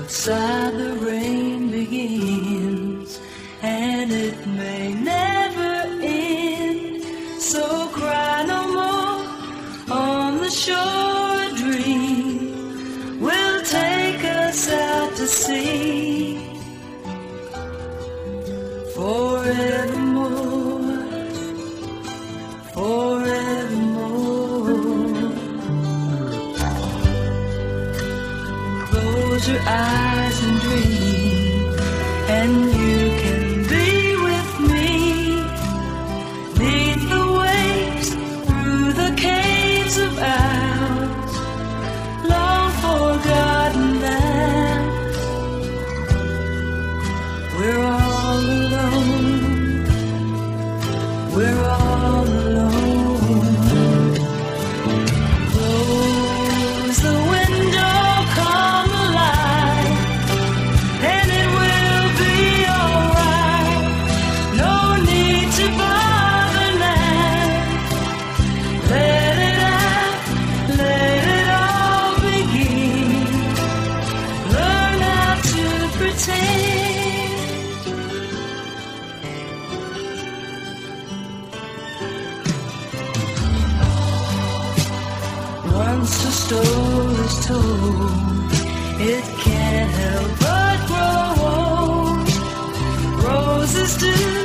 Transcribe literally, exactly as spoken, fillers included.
Outside the rain begins, and it may never end. So cry no more on the shore. A dream will take us out to sea forevermore, forevermore. Close your eyes and dream, and you can be with me. Neath the waves, through the caves of ours, long forgotten lands. We're all alone, we're all alone. Close the window, come alive, and it will be alright. No need to bother now. Let it out, let it all begin. Learn how to pretend. Once a story's told, it can't help but grow old. Roses do